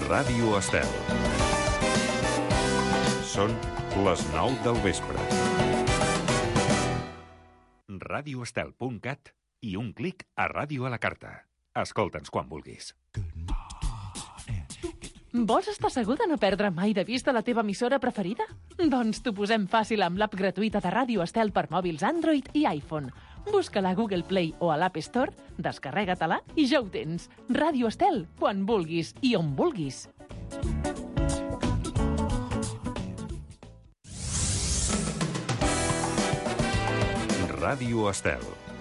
Ràdio Estel. Són les 9 del vespre. radioestel.cat i un clic a Ràdio a la Carta. Escolta'ns quan vulguis. Vols estar segur de no perdre mai de vista la teva emissora preferida? Doncs t'ho posem fàcil amb l'app gratuïta de Ràdio Estel per mòbils Android i iPhone. Busca-la a Google Play o a l'App Store, descarrega-te-la i ja ho tens. Ràdio Estel, quan vulguis i on vulguis. Ràdio Estel.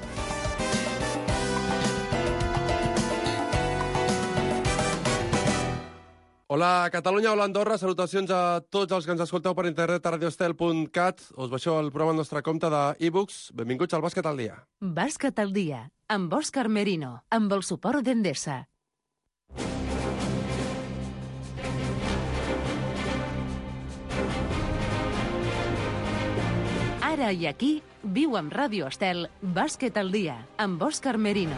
Hola Catalunya, hola Andorra, salutacions a tots els que ens escolteu per internet a radioestel.cat. Us baixeu el programa al nostre compte d'e-books. Benvinguts al Bàsquet al dia. Bàsquet al dia, amb Òscar Merino, amb el suport d'Endesa. Ara i aquí, viu amb Ràdio Estel, Bàsquet al dia, amb Òscar Merino.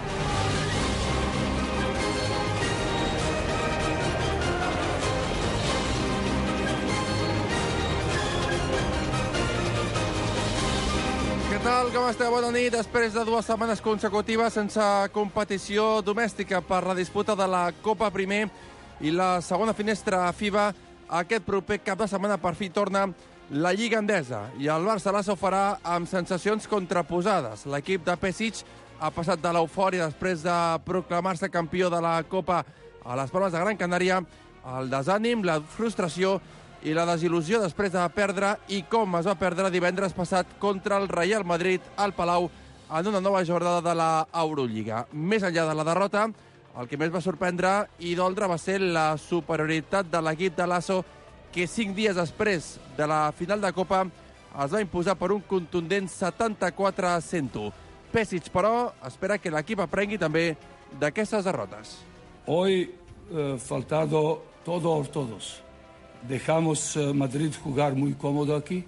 Què tal, com esteu? Bona nit. Després de 2 setmanes consecutives sense competició domèstica per la disputa de la Copa Primer i la segona finestra FIBA, aquest proper cap de setmana per fi torna la Lliga Endesa i el Barça-Lasso ho farà amb sensacions contraposades. L'equip de Pesic ha passat de l'eufòria després de proclamar-se campió de la Copa a les Palmes de Gran Canària, el desànim, la frustració i la desil·lusió després de perdre i com es va perdre divendres passat contra el Real Madrid al Palau en una nova jornada de la Eurolliga. Més enllà de la derrota, el que més va sorprendre i doldre va ser la superioritat de l'equip de Lasso, que 5 dies després de la final de Copa es va imposar per un contundent 74-101. Pesic, però, espera que l'equip aprengui també d'aquestes derrotes. Hoy faltado todos. Dejamos Madrid jugar muy cómodo aquí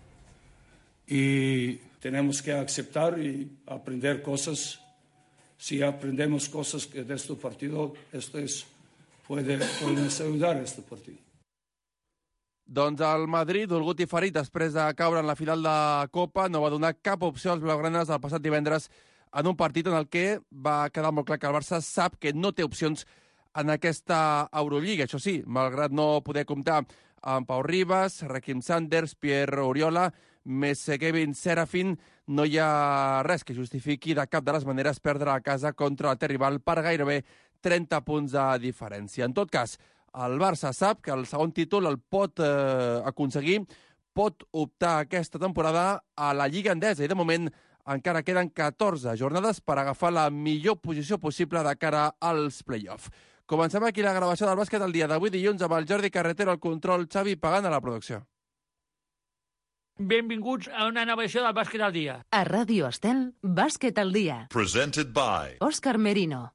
y tenemos que aceptar y aprender cosas. Si aprendemos cosas de este partido, puede ayudar a este partido. Doncs el Madrid, dolgut i ferit després de caure en la final de Copa, no va donar cap opció als blaugranes el passat divendres en un partit en el que va quedar molt clar que el Barça sap que no té opcions en aquesta Eurolliga. Això sí, malgrat no poder comptar amb Pau Ribas, Raheem Sanders, Pierre Oriola, més Kevin Serafin, no hi ha res que justifiqui de cap de les maneres perdre a casa contra el rival per gairebé 30 punts de diferència. En tot cas, el Barça sap que el segon títol el pot aconseguir, pot optar aquesta temporada a la Lliga Endesa i de moment encara queden 14 jornades per agafar la millor posició possible de cara als play-off. Comencem aquí la gravació del Bàsquet al dia d'avui dilluns amb el Jordi Carretero al control, Xavi Pagant a la producció. Benvinguts a una nova edició del Bàsquet al dia. A Ràdio Estel, Bàsquet al dia. Presented by Òscar Merino.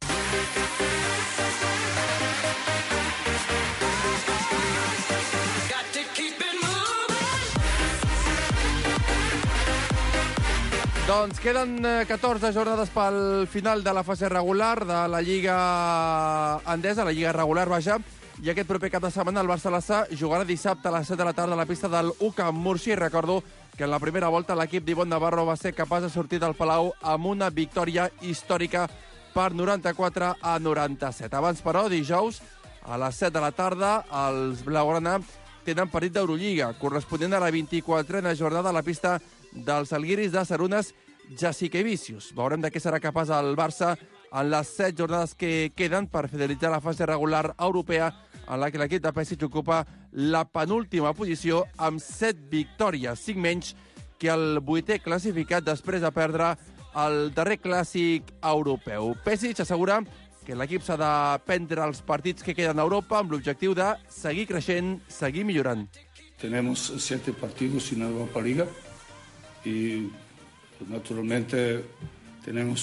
Doncs queden 14 jornades pel final de la fase regular de la Lliga Endesa, la Lliga regular, vaja, i aquest proper cap de setmana el Barça-Lasso jugarà dissabte a les 7 de la tarda a la pista del UCAM Murcia, i recordo que en la primera volta l'equip d'Ivonne Navarro va ser capaç de sortir del Palau amb una victòria històrica per 94-97. Abans, però, dijous, a les 7 de la tarda, els blaugrana tenen partit d'Eurolliga, corresponent a la 24a jornada a la pista dels Alguiris de Sarunas Jasikevičius. Veurem de què serà capaç el Barça en les 7 jornades que queden per fidelitzar la fase regular europea, en la que l'equip de Pesic ocupa la penúltima posició amb 7 victòries, 5 menys que el 8è classificat després de perdre el darrer clàssic europeu. Pesic assegura que l'equip s'ha de prendre els partits que queden a Europa amb l'objectiu de seguir creixent, seguir millorant. Tenemos 7 partidos en Europa Liga y naturalmente tenemos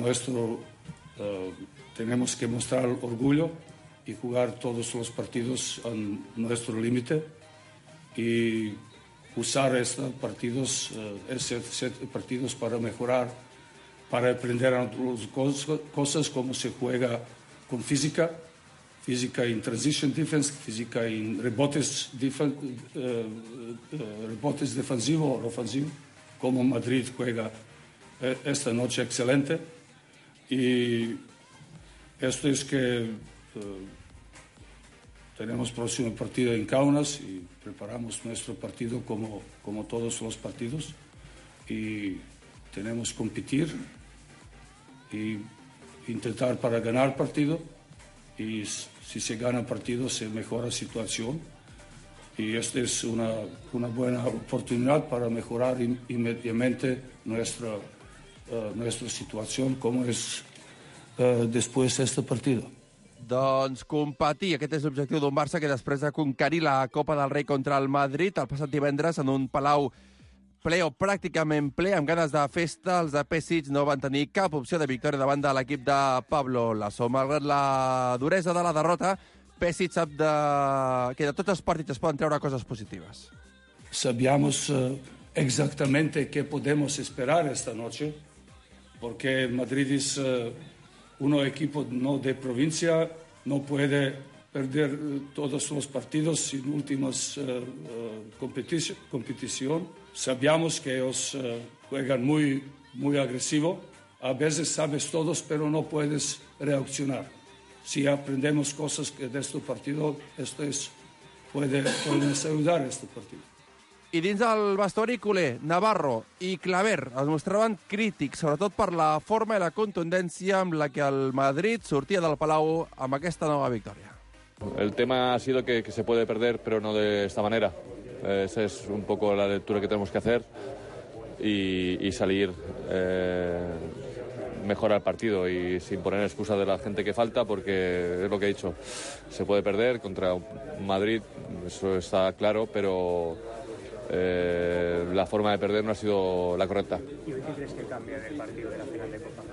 que mostrar orgullo y jugar todos los partidos a nuestro límite y usar estos partidos para mejorar, para aprender cosas como se juega con física física en transition defense, física en rebotes defensivos o ofensivos, como Madrid juega esta noche excelente. Y esto es que tenemos próximo partido en Kaunas y preparamos nuestro partido como todos los partidos. Y tenemos que competir y intentar para ganar partido. Y si se gana partido se mejora situación. Y esta es una buena oportunidad para mejorar inmediatamente nuestra situació com és després d'aquest partit. Doncs competir, aquest és l'objectiu d'un Barça que després de conquerir la Copa del Rei contra el Madrid el passat divendres en un Palau ple o pràcticament ple, amb ganes de festa, els de Pesic no van tenir cap opció de victòria davant de l'equip de Pablo Lasso. Malgrat la duresa de la derrota, Pesic sap que de tots els partits es poden treure coses positives. Sabíamos exactamente qué podemos esperar esta noche, porque Madrid es un equipo no de provincia, no puede perder todos los partidos en últimas competición. Sabíamos que ellos juegan muy agresivo. A veces sabes todos, pero no puedes reaccionar. Si aprendemos cosas de este partido, puede ayudar a este partido. I dins del vestuari, Culer, Navarro i Claver es mostraven crítics, sobretot per la forma i la contundència amb la que el Madrid sortia del Palau amb aquesta nova victòria. El tema ha sido que se puede perder, pero no de esta manera. Esa es un poco la lectura que tenemos que hacer y salir mejor al partido y sin poner excusa de la gente que falta, porque es lo que he dicho. Se puede perder contra Madrid, eso está claro, pero la forma de perder no ha sido la correcta. ¿Y hoy qué crees que cambia del partido de la final de Copa?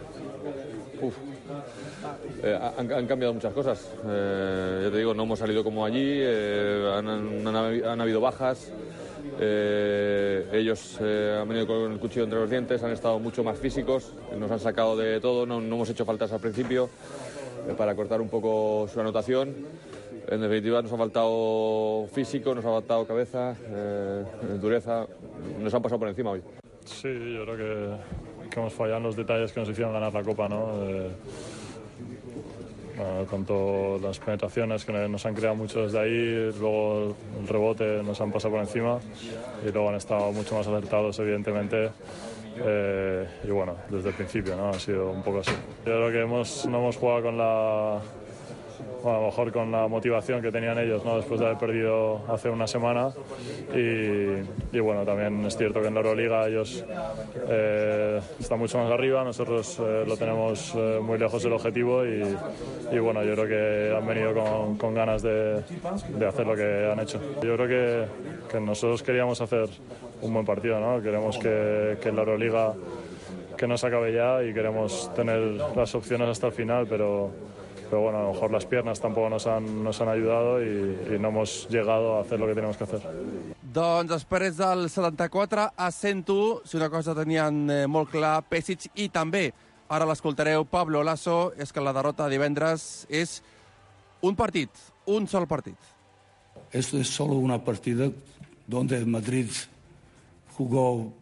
Han cambiado muchas cosas. Ya te digo, no hemos salido como allí, han habido bajas. Ellos han venido con el cuchillo entre los dientes, han estado mucho más físicos, nos han sacado de todo, no hemos hecho faltas al principio para cortar un poco su anotación. En definitiva, nos ha faltado físico, nos ha faltado cabeza, dureza, nos han pasado por encima hoy. Sí, yo creo que hemos fallado en los detalles que nos hicieron ganar la Copa, ¿no? Con todas las penetraciones que nos han creado mucho desde ahí, luego el rebote nos han pasado por encima y luego han estado mucho más acertados, evidentemente. Y bueno, desde el principio, ¿no? Ha sido un poco así. Yo creo que no hemos jugado con a lo mejor con la motivación que tenían ellos, ¿no? Después de haber perdido hace una semana y bueno, también es cierto que en la Euroliga ellos están mucho más arriba, nosotros lo tenemos muy lejos del objetivo y bueno, yo creo que han venido con ganas de hacer lo que han hecho. Yo creo que nosotros queríamos hacer un buen partido, ¿no? Queremos que la Euroliga que no se acabe ya y queremos tener las opciones hasta el final, pero bueno, a lo mejor las piernas tampoco nos han ayudado y no hemos llegado a hacer lo que tenemos que hacer. Doncs després del 74 a 101, si una cosa tenien molt clar Pesic i també, ara l'escoltareu, Pablo Lasso, és que la derrota de divendres és un partit, un sol partit. Esto es solo una partida donde Madrid jugó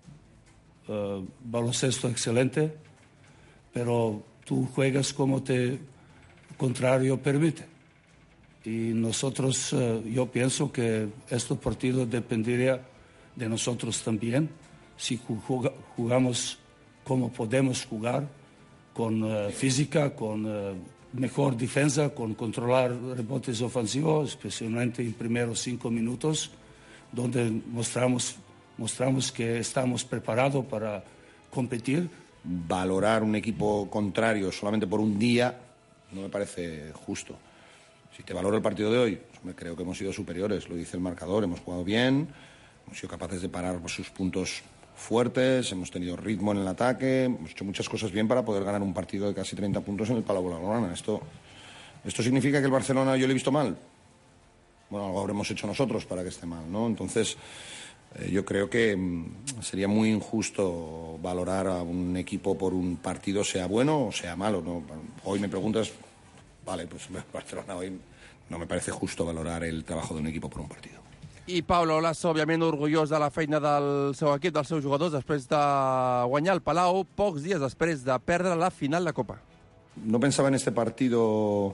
baloncesto excelente, pero tú juegas como te contrario permite. Y nosotros, yo pienso que este partido dependería de nosotros también, si jugamos como podemos jugar, con física, con mejor defensa, con controlar rebotes ofensivos, especialmente en primeros 5 minutos, donde mostramos que estamos preparados para competir. Valorar un equipo contrario solamente por un día no me parece justo. Si te valoro el partido de hoy, creo que hemos sido superiores, lo dice el marcador, hemos jugado bien, hemos sido capaces de parar sus puntos fuertes, hemos tenido ritmo en el ataque, hemos hecho muchas cosas bien para poder ganar un partido de casi 30 puntos en el Palau Blaugrana. ¿Esto significa que el Barcelona yo lo he visto mal? Bueno, algo habremos hecho nosotros para que esté mal, ¿no? Entonces, yo creo que sería muy injusto valorar a un equipo por un partido, sea bueno o sea malo, ¿no? Hoy me preguntas vale, pues Barcelona hoy no me parece justo valorar el trabajo de un equipo por un partido. I Pablo Lasso, òbviament, orgullós de la feina del seu equip, dels seus jugadors, després de guanyar el Palau, pocs dies després de perdre la final de Copa. No pensaba en este partido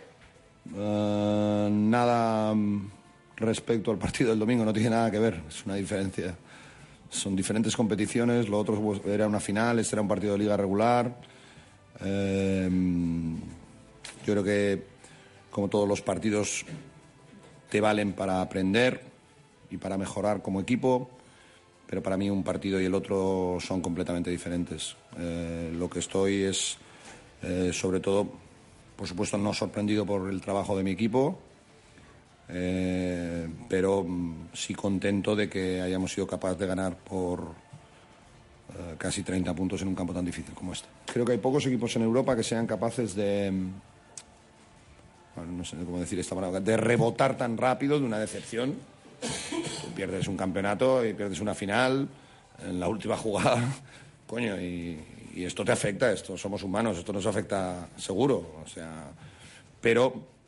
nada respecto al partido del domingo, no tiene nada que ver, es una diferencia. Son diferentes competiciones, lo otro era una final, este era un partido de liga regular. Yo creo que, como todos los partidos, te valen para aprender y para mejorar como equipo, pero para mí un partido y el otro son completamente diferentes. Lo que estoy es, sobre todo, por supuesto, no sorprendido por el trabajo de mi equipo, pero sí contento de que hayamos sido capaces de ganar por casi 30 puntos en un campo tan difícil como este. Creo que hay pocos equipos en Europa que sean capaces de, bueno, no sé cómo decir esta palabra, de rebotar tan rápido de una decepción. Tú pierdes un campeonato y pierdes una final en la última jugada, coño, y esto te afecta, esto somos humanos, esto nos afecta seguro, o sea, pero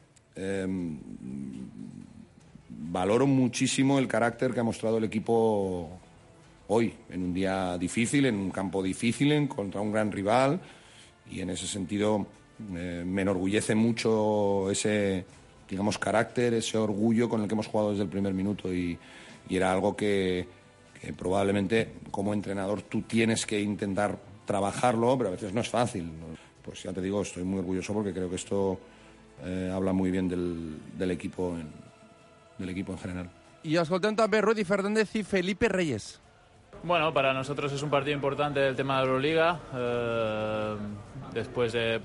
valoro muchísimo el carácter que ha mostrado el equipo hoy, en un día difícil, en un campo difícil, contra un gran rival, y en ese sentido me enorgullece mucho ese, digamos, carácter, ese orgullo con el que hemos jugado desde el primer minuto, y era algo que probablemente como entrenador tú tienes que intentar trabajarlo, pero a veces no es fácil. Pues ya te digo, estoy muy orgulloso porque creo que esto habla muy bien del equipo en general. I escoltem també Rudy Fernández i Felipe Reyes. Bueno, para nosotros es un partido importante el tema de Euroliga, después de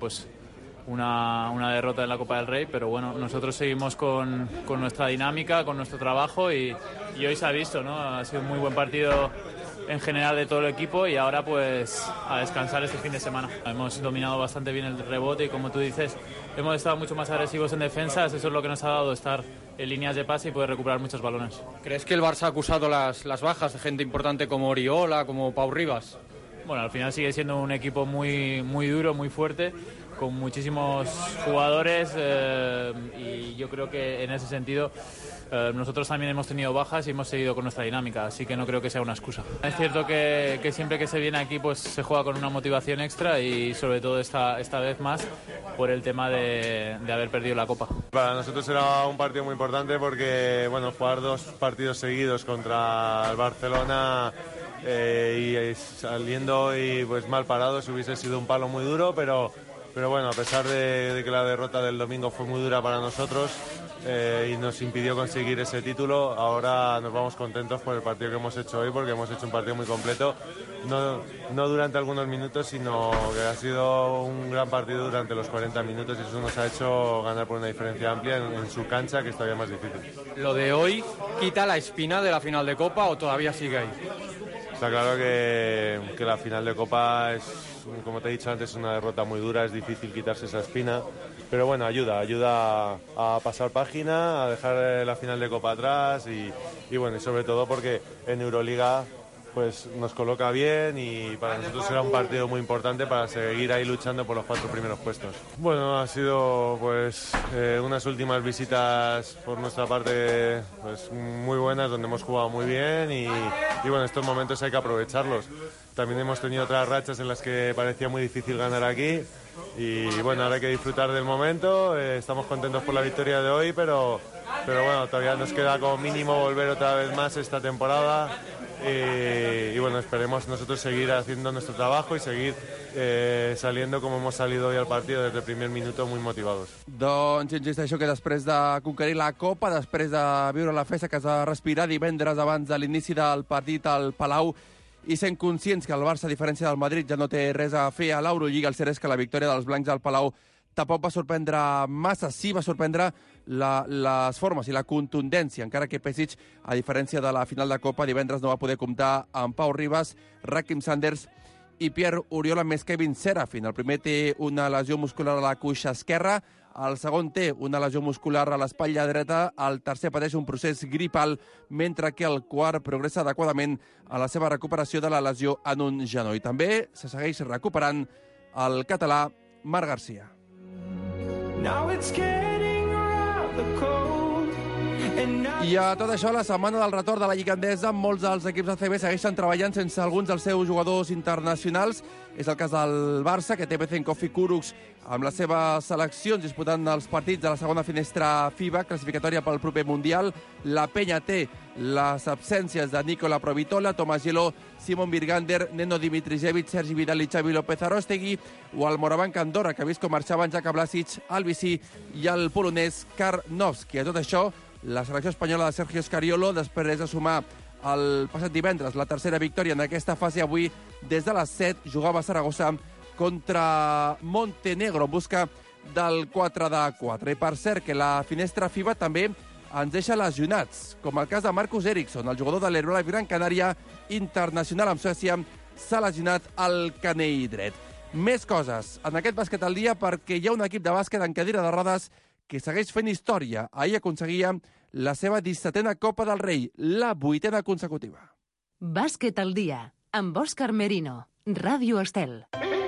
una derrota en la Copa del Rey, pero bueno, nosotros seguimos con nuestra dinámica, con nuestro trabajo y hoy se ha visto, ¿no? Ha sido un muy buen partido en general de todo el equipo y ahora pues a descansar este fin de semana. Hemos dominado bastante bien el rebote y, como tú dices, hemos estado mucho más agresivos en defensas, eso es lo que nos ha dado estar en líneas de pase y poder recuperar muchos balones. ¿Crees que el Barça ha acusado las bajas de gente importante como Oriola, como Pau Ribas? Bueno, al final sigue siendo un equipo muy, muy duro, muy fuerte, con muchísimos jugadores y yo creo que en ese sentido nosotros también hemos tenido bajas y hemos seguido con nuestra dinámica, así que no creo que sea una excusa. Es cierto que siempre que se viene aquí pues se juega con una motivación extra y sobre todo esta vez más por el tema de haber perdido la Copa. Para nosotros era un partido muy importante porque bueno, jugar 2 partidos seguidos contra el Barcelona y saliendo hoy pues mal parados hubiese sido un palo muy duro, pero bueno, a pesar de que la derrota del domingo fue muy dura para nosotros y nos impidió conseguir ese título, ahora nos vamos contentos por el partido que hemos hecho hoy, porque hemos hecho un partido muy completo, no durante algunos minutos, sino que ha sido un gran partido durante los 40 minutos y eso nos ha hecho ganar por una diferencia amplia en su cancha, que es todavía más difícil. ¿Lo de hoy quita la espina de la final de Copa o todavía sigue ahí? Está claro que la final de Copa es, como te he dicho antes, una derrota muy dura, es difícil quitarse esa espina, pero bueno, ayuda a pasar página, a dejar la final de Copa atrás y bueno, y sobre todo porque en Euroliga pues nos coloca bien y para nosotros será un partido muy importante para seguir ahí luchando por los 4 primeros puestos. Bueno, ha sido pues unas últimas visitas por nuestra parte pues muy buenas, donde hemos jugado muy bien y bueno, estos momentos hay que aprovecharlos. También hemos tenido otras rachas en las que parecía muy difícil ganar aquí y bueno, ahora hay que disfrutar del momento, estamos contentos por la victoria de hoy, pero bueno, todavía nos queda como mínimo volver otra vez más esta temporada. Y bueno, esperemos nosotros seguir haciendo nuestro trabajo y seguir saliendo como hemos salido hoy al partido desde el primer minuto muy motivados. Doncs insisteixo que després de conquerir la Copa, després de viure la festa que es va respirar divendres abans de l'inici del partit al Palau i sent conscients que el Barça, a diferència del Madrid, ja no té res a fer a l'Eurolliga, el cert és que la victòria dels blancs al Palau tampoc va sorprendre massa, sí va sorprendre les formes i la contundència, encara que Pešić, a diferència de la final de Copa, divendres no va poder comptar amb Pau Ribas, Rakim Sanders i Pierre Oriola, més Kevin Serafin. El primer té una lesió muscular a la cuixa esquerra, el segon té una lesió muscular a l'espatlla dreta, el tercer pateix un procés gripal, mentre que el quart progressa adequadament a la seva recuperació de la lesió en un genoll. També se segueix recuperant el català Marc Garcia. I a tot això, la setmana del retorn de la Lliga Endesa, molts dels equips ACB segueixen treballant sense alguns dels seus jugadors internacionals. És el cas del Barça, que té Bezenkov i Kurucs amb les seves seleccions disputant els partits de la segona finestra FIBA, classificatòria pel proper Mundial. La Penya té les absències de Nicola Provitola, Tomàs Geló, Simon Birgander, Neno Dimitrijevic, Sergi Vidal i Xavi López Arostegui, o el Morabanc Andorra, que ha vist com marxaven Jaka Blasic, Albici i el polonès Karnowski. A tot això, la selecció espanyola de Sergio Scariolo, després de sumar el passat divendres la tercera victòria en aquesta fase, avui des de les 7 jugava a Saragossa contra Montenegro en busca del 4-4. I per cert que la finestra FIBA també ens deixa lesionats, com el cas de Marcus Eriksson, el jugador de l'Herbalife Gran Canària, internacional amb Suècia, s'ha lesionat al canell dret. Més coses en aquest bàsquet al dia, perquè hi ha un equip de bàsquet en cadira de rodes que segueix fent història. Ahir aconseguia la seva 17a Copa del Rei, la 8a consecutiva. Bàsquet al dia, amb Òscar Merino, Ràdio Estel.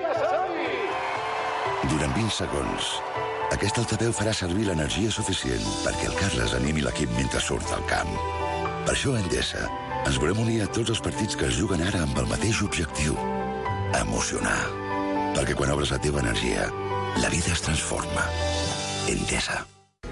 Durant 20 segons, aquest altaveu farà servir l'energia suficient perquè el Carles animi l'equip mentre surt al camp. Per això a Endesa ens volem unir a tots els partits que es juguen ara amb el mateix objectiu: emocionar. Perquè quan obres la teva energia, la vida es transforma. Endesa.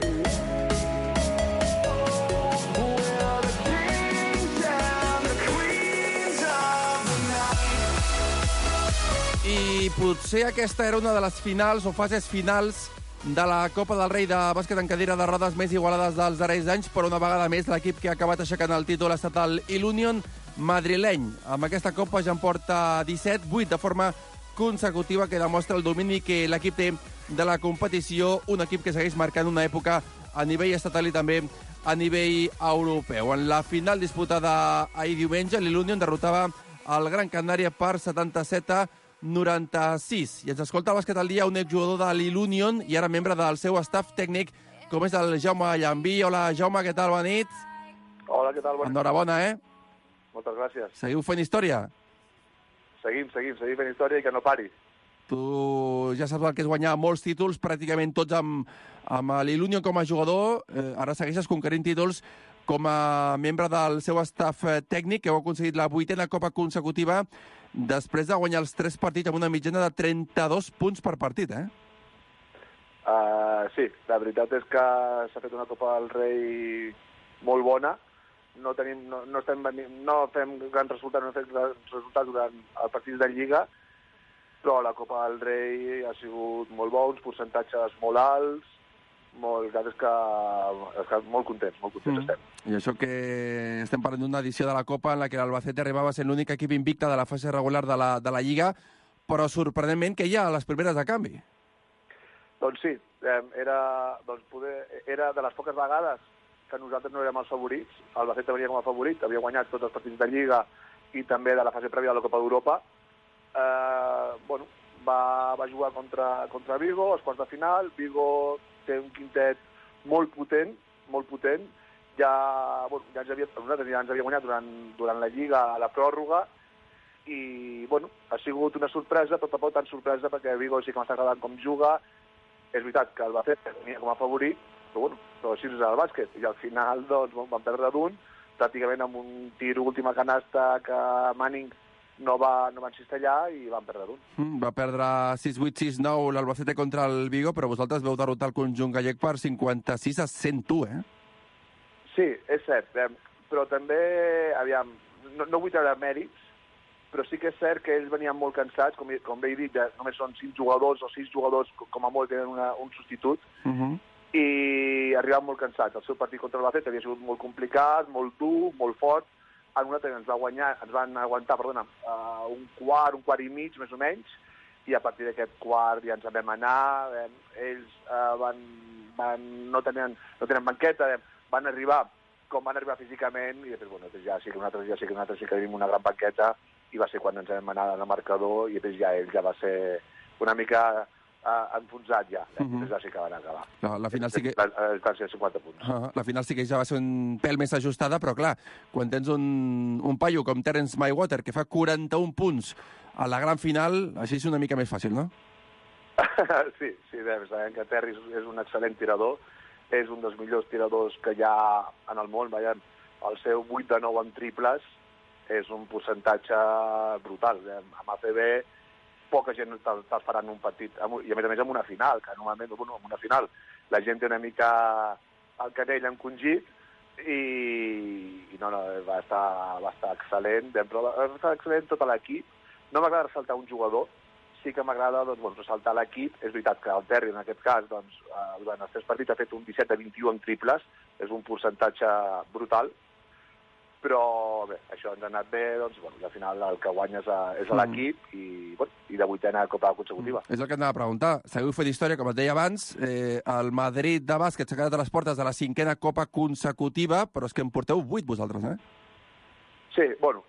I potser aquesta era una de les finals o fases finals de la Copa del Rei de bàsquet en cadira de rodes més igualades dels darrers anys, però una vegada més l'equip que ha acabat aixecant el títol ha estat el Ilunion madrileny. Amb aquesta Copa ja en porta 17, 8 de forma consecutiva, que demostra el domini que l'equip té de la competició, un equip que segueix marcant una època a nivell estatal i també a nivell europeu. En la final disputada ahir diumenge, l'Ilunion derrotava el Gran Canària per 77-96. I ens escolta a Bàsquet al dia un exjugador de l'Ilunion i ara membre del seu staff tècnic, com és el Jaume Llambí. Hola, Jaume, què tal? Bona nit. Hola, què tal? Bona nit. Enhorabona, Moltes gràcies. Seguiu fent història? Seguim fent història i que no pari. Tu ja saps el que és guanyar molts títols, pràcticament tots amb l'Ilunion com a jugador. Ara segueixes conquerint títols com a membre del seu staff tècnic, que heu aconseguit la 8a Copa consecutiva després de guanyar els 3 partits amb una mitjana de 32 punts per partit, Sí, la veritat és que s'ha fet una Copa del Rei molt bona. No fem grans resultats, no hem fet grans resultats durant els partits de Lliga, però la Copa del Rei ha sigut molt bo, uns percentatges molt alts, molt contents estem. I això que estem parlant d'una edició de la Copa en la que l'Albacete arribava a ser l'únic equip invicte de la fase regular de la Lliga, però sorprenentment que hi ha les primeres de canvi. Doncs sí, era de les poques vegades que nosaltres no érem els favorits. Albacete venia com a favorit, havia guanyat tots els partits de Lliga i també de la fase prèvia de la Copa d'Europa. Va jugar contra Vigo, als quarts de final. Vigo té un quintet molt potent. Nosaltres ja ens havia guanyat durant la Lliga a la pròrroga i ha sigut una sorpresa, però tampoc tan sorpresa perquè Vigo sí que m'està agradant com juga. És veritat que Albacete venia com a favorit, però així és el bàsquet. I al final van perdre d'un, pràcticament amb un tir última canasta que Manning no va encistellar i van perdre d'un. Va perdre 6-8, 6-9 l'Albacete contra el Vigo, però vosaltres veu derrotar el conjunt gallec per 56-101, Sí, és cert, però també, no vull treure mèrits, però sí que és cert que ells venien molt cansats, com bé he dit, només són 5 jugadors o 6 jugadors, com a molt tenen un substitut, i arribaven molt cansats. El seu partit contra l'Albacete havia sigut molt complicat, molt dur, molt fort. En una ens van aguantar un quart i mig, més o menys, i a partir d'aquest quart ja ens en vam anar. Ells no tenen banqueta, van arribar com van arribar físicament, i després, ja sí que nosaltres sí que tenim una gran banqueta, i va ser quan ens vam anar al marcador, i després ell ja va ser una mica enfonsat ja. Ja sí que van acabar. La final sí que... Van ser 50 punts. La final sí que ja va ser un pèl més ajustada, però clar, quan tens un paio com Terence Mayweather, que fa 41 punts a la gran final, així és una mica més fàcil, no? Sí, sabem que Terry és un excel·lent tirador, és un dels millors tiradors que hi ha en el món. Veiem, el seu 8 de 9 en triples és un percentatge brutal. Amb ACB poca gent te'l farà en un partit, i a més en una final, que normalment en una final la gent té una mica el canell encongit, i no, va estar excel·lent, va estar excel·lent tot l'equip. No m'agrada ressaltar un jugador, sí que m'agrada ressaltar l'equip. És veritat que el Terry, en aquest cas, durant els 3 partits ha fet un 17 de 21 en triples, és un percentatge brutal, però bé, això ens ha anat bé, al final el que guanyes és l'equip i de 8a Copa consecutiva. És el que anava a preguntar. Seguiu fent història, com et deia abans, el Madrid de bàsquet s'ha quedat a les portes de la 5a Copa consecutiva, però és que en porteu 8 vosaltres, eh? Sí, bueno,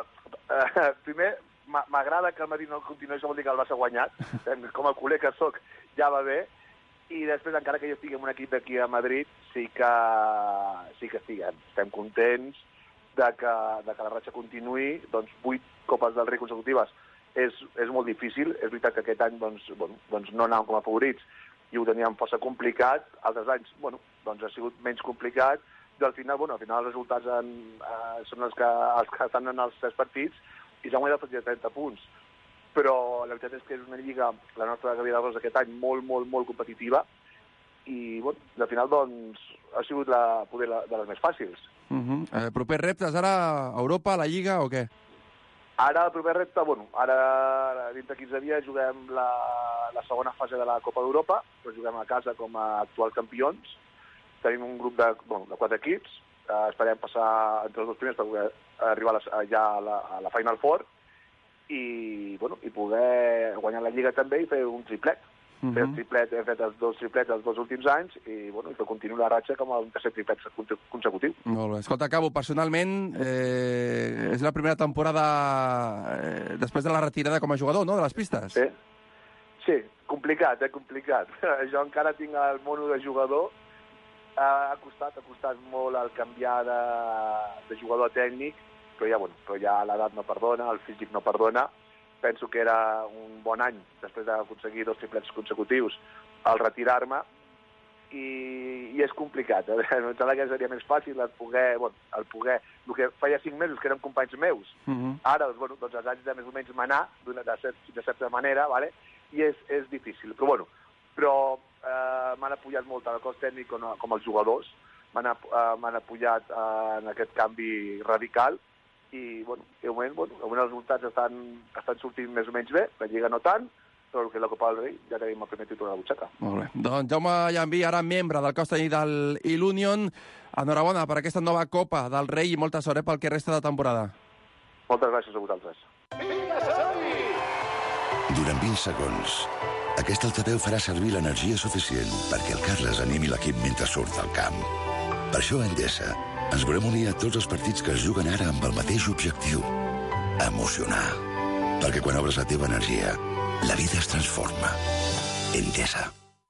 primer m'agrada que el Madrid no continuï, això vol dir que el Barça ha guanyat, com a culer que soc ja va bé, i després encara que jo estigui en un equip d'aquí a Madrid sí que estem contents de que la ratxa continuï. 8 Copes del Rei consecutives és molt difícil. És veritat que aquest any no anàvem com a favorits i ho teníem força complicat. Altres anys ha sigut menys complicat, i al final els resultats són els que estan en els 3 partits i s'han guanyat de 30 punts. Però la veritat és que és una lliga, la nostra Gavia d'Arròs aquest any, molt, molt, molt competitiva, i al final ha sigut poder de les més fàcils. Propers reptes ara a Europa, a la Lliga o què? Ara el proper repte, ara dintre 15 dies juguem la segona fase de la Copa d'Europa, però juguem a casa com a actuals campions. Tenim un grup de 4 equips, esperem passar entre els 2 primers per poder arribar ja a la Final Four i poder guanyar la Lliga també i fer un triplet. Hem fet els 2 triplets els 2 últims anys i que continuï la ratxa com el tercer triplet consecutiu. Molt bé. Escolta, acabo. Personalment, és la primera temporada després de la retirada com a jugador, no?, de les pistes. Sí, complicat. Jo encara tinc el mono de jugador. Ha costat molt el canviar de jugador a tècnic, però ja l'edat no perdona, el físic no perdona. Penso que era un bon any, després d'aconseguir 2 triplets consecutius, al retirar-me, i és complicat. Em sembla que seria més fàcil el poder... El que feia 5 mesos, que eren companys meus, ara, els anys de més o menys manar, de certa manera, i és difícil. Però m'han apoyat molt tant el cos tècnic com els jugadors, m'han apoyat en aquest canvi radical, i de moment els resultats estan sortint més o menys bé, la Lliga no tant, però el que és la Copa del Rei ja tenim el primer títol a la butxaca. Molt bé. Doncs Jaume Llambí, ara membre del cos tècnic del l'Union, enhorabona per aquesta nova Copa del Rei i molta sort pel que resta de temporada. Moltes gràcies a vosaltres. Durant 20 segons, aquest altaveu farà servir l'energia suficient perquè el Carles animi l'equip mentre surt al camp. Per això a Endesa ens volem unir a tots els partits que es juguen ara amb el mateix objectiu: emocionar. Perquè quan obres la teva energia, la vida es transforma. Endesa.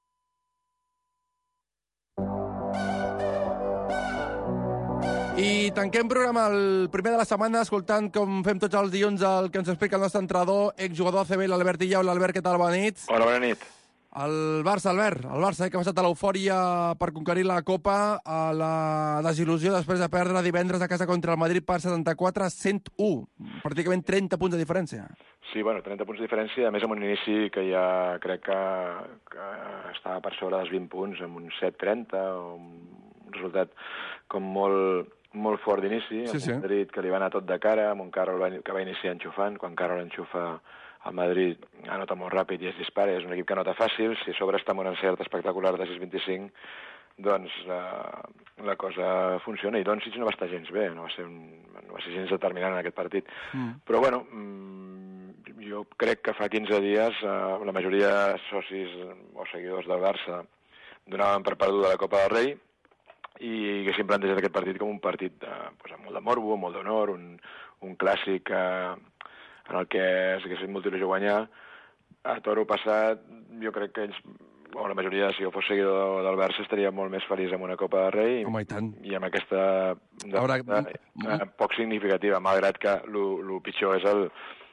I tanquem programa el primer de la setmana escoltant, com fem tots els dilluns, el que ens explica el nostre entrenador, exjugador ACB, l'Albert Illau. L'Albert, què tal? Bona nit. Hola, bona nit. El Barça, Albert, que ha passat a l'eufòria per conquerir la Copa, a la desil·lusió després de perdre divendres a casa contra el Madrid per 74-101. Pràcticament 30 punts de diferència. Sí, 30 punts de diferència, a més amb un inici que ja crec que estava per sobre dels 20 punts, amb un 7-30, un resultat com molt fort d'inici. Sí. Un Madrid que li va anar tot de cara, amb un Carroll que va iniciar enxufant, quan Carroll enxufa el Madrid anota molt ràpid i es dispara, és un equip que anota fàcil. Si a sobre està amb un encert espectacular de 6-25, doncs la cosa funciona. I Doncic no va estar gens bé, no va ser gens determinant en aquest partit. Però jo crec que fa 15 dies la majoria de socis o seguidors del Barça donaven per perduda la Copa del Rei i haguessin plantejat aquest partit com un partit amb molt de morbo, molt d'honor, un clàssic en el que s'haguessin molt il·lusió guanyar. A Toro passat, jo crec que ells, la majoria, si jo fos seguidor del Barça, estaria molt més feliç amb una Copa de Rei. Home, i tant. I amb aquesta poc significativa, malgrat que el pitjor és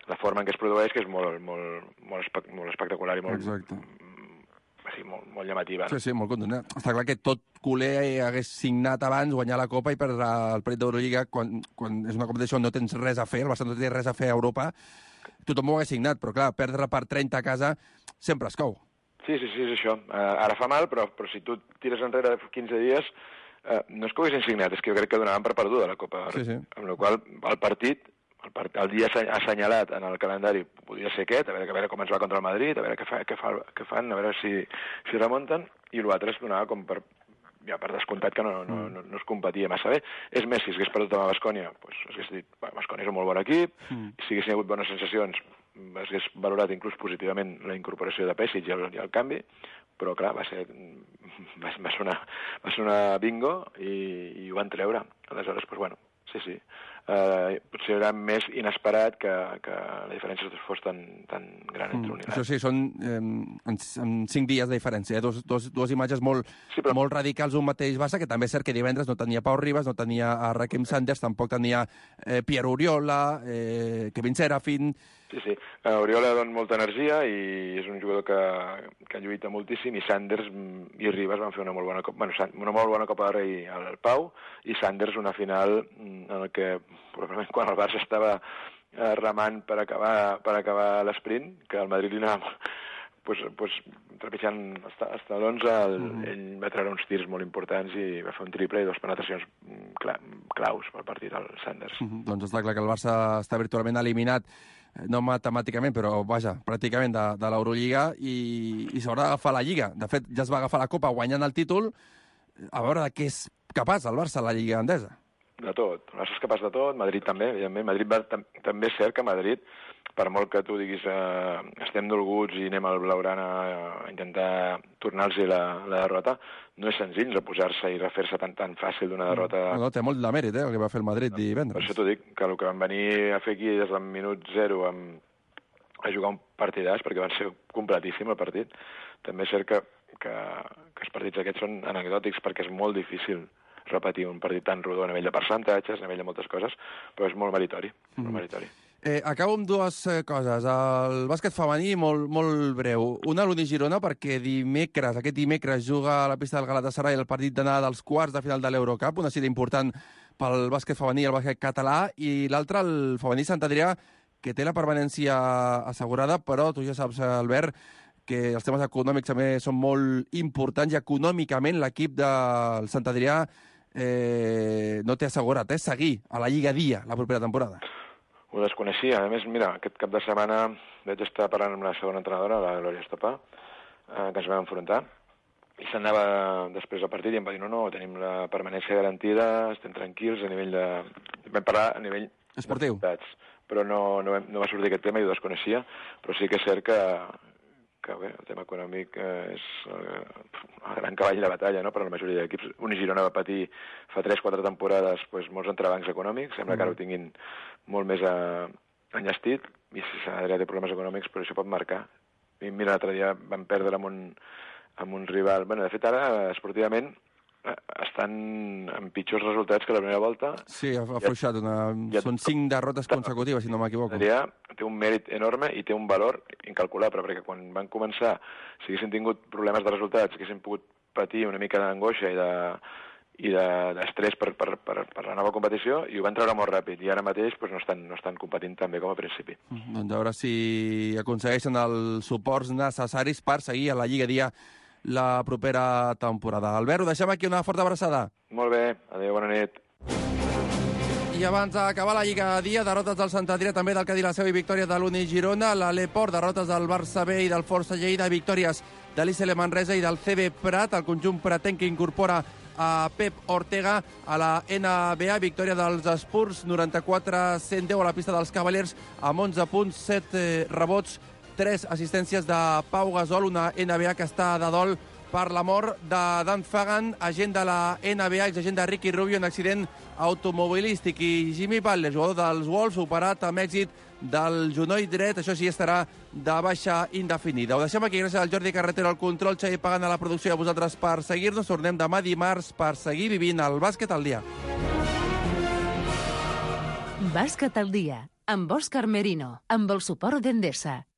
la forma en què es produeix, que és molt espectacular i molt, sí, molt llamativa. No? Sí, molt contundent. Està clar que tot culer hagués signat abans guanyar la Copa i perdre el partit d'Eurolliga quan és una competició on no tens res a fer, el Barça no té res a fer a Europa, tothom ho hagués signat, però clar, perdre per 30 a casa sempre es cou. Sí, és això. Ara fa mal, però si tu tires enrere 15 dies, no és que ho haguessin signat, és que jo crec que donaven per perduda la Copa. Sí. Amb la qual el partit, el dia assenyalat en el calendari podria ser aquest, a veure com ens va contra el Madrid, a veure què fan, a veure si remunten, i l'altre es donava com per descomptat que no es competia massa bé. És més, si hagués perdut amb Baskonia, doncs hagués dit, Baskonia és un molt bon equip, i si haguessin hagut bones sensacions, hagués valorat inclús positivament la incorporació de Pesic i el canvi, però clar, va sonar bingo i ho van treure. Aleshores, doncs bueno, sí. Potser era més inesperat que la diferència fos tan gran entre un i l'altre. Això sí, són en 5 dies de diferència, dues imatges molt radicals d'un mateix Barça, que també és cert que divendres no tenia Pau Ribas, no tenia a Raheem Sanders, tampoc tenia Pierre Oriola, Kevin Serafin... Sí. Oriola dona molta energia i és un jugador que lluita moltíssim, i Sanders i Ribas van fer una molt bona Copa de Rei al Pau, i Sanders una final en el que probablement quan el Barça estava remant per acabar l'esprint, que el Madrid li anava trepitjant els talons, ell va treure uns tirs molt importants i va fer un triple i 2 penetracions claus pel partit al Sanders. Doncs està clar que el Barça està virtualment eliminat, no matemàticament, però vaja, pràcticament de l'Eurolliga, i s'haurà d'agafar la Lliga. De fet, ja es va agafar la Copa guanyant el títol, a veure de què és capaç el Barça a la Lliga Endesa. De tot. El Barça és capaç de tot, Madrid també, evidentment. També és cert que Madrid, per molt que tu diguis estem dolguts i anem al Blaugrana a intentar tornar-los la derrota, no és senzill reposar-se i refer-se tan fàcil d'una derrota. No, té molt de mèrit, el que va fer el Madrid divendres. Per això t'ho dic, que el que van venir a fer aquí des del minut 0 a jugar un partidàs, perquè van ser completíssim el partit. També és cert que els partits aquests són anecdòtics, perquè és molt difícil repetir un partit tan rodó a nivell de percentatges, a nivell de moltes coses, però és molt meritori. Acabo amb 2 coses. El bàsquet femení, molt breu. Una, l'Uni Girona, perquè aquest dimecres juga a la pista del Galatasaray el partit d'anada dels quarts de final de l'Eurocup, una cita important pel bàsquet femení i el bàsquet català, i l'altre, el femení Sant Adrià, que té la permanència assegurada, però tu ja saps, Albert, que els temes econòmics també són molt importants, i econòmicament l'equip del Sant Adrià no té assegurat, seguir a la Lliga Dia la propera temporada. Ho desconeixia. A més, mira, aquest cap de setmana vaig estar parlant amb la segona entrenadora, la Glòria Estopà, que ens vam enfrontar, i s'anava després del partit i em va dir no, tenim la permanència garantida, estem tranquils a nivell de... Vam parlar a nivell esportiu, però no va sortir aquest tema i ho desconeixia, però sí que és cert que bé, el tema econòmic és el gran cavall de batalla, no?, per a la majoria d'equips. Uni Girona va patir fa 3-4 temporades molts entrebancs econòmics, sembla que ara ho tinguin molt més enllestit, i si Sant Adrià té problemes econòmics, però això pot marcar. I mira, l'altre dia van perdre amb un rival... Bueno, de fet, ara, esportivament, estan amb pitjors resultats que la primera volta. Sí, ha afluixat. Són 5 derrotes consecutives, si no m'equivoco. Adrià té un mèrit enorme i té un valor incalculable, perquè quan van començar, si haguessin tingut problemes de resultats, haguessin pogut patir una mica d'angoixa i d'estrès per la nova competició, i ho van treure molt ràpid, i ara mateix no estan competint tan bé com a principi. Doncs a veure si aconsegueixen els suports necessaris per seguir a la Lliga Dia la propera temporada. Albert, ho deixem aquí, una forta abraçada. Molt bé, adéu, bona nit. I abans d'acabar la Lliga Dia, derrotes del Sant Adrià, també del Cadí la Seu i victòria de l'Uni Girona, l'Aleport, derrotes del Barça B i del Força Lleida, victòries de l'ICL Manresa i del CB Prat, el conjunt pratenc que incorpora a Pep Ortega. A la NBA, victòria dels Spurs, 94-110 a la pista dels Cavaliers, amb 11 punts, 7 rebots, 3 assistències de Pau Gasol, una NBA que està de dol per la mort de Dan Fagan, agent de la NBA, exagent de Ricky Rubio, en accident automobilístic. I Jimmy Butler, jugador dels Wolves, operat amb èxit del genoll dret, això sí, estarà de baixa indefinida. Ho deixem aquí, gràcies al Jordi Carretero, al control, Xavi Pagant a la producció, a vosaltres per seguir-nos. Tornem demà dimarts per seguir vivint el bàsquet al dia. Bàsquet al dia, amb Òscar Merino, amb el suport d'Endesa.